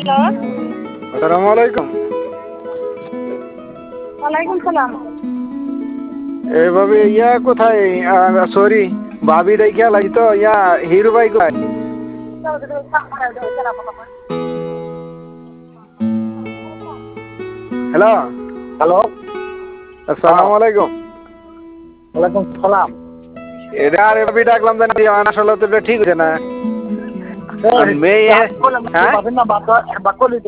আসসালামু আলাইকুম। ওয়ালাইকুম সালাম। এভাবে কোথায়? সরি, ভাবি দেখে লাগি তো হিরু ভাই কোথায়? হ্যালো। হ্যালো। আসসালামু আলাইকুম। ওয়ালাইকুম সালাম। এটা আর ভাবি ডাকলাম জানি আসলে তো এটা ঠিক হচ্ছে না। মেয়ে, হ্যাঁ? না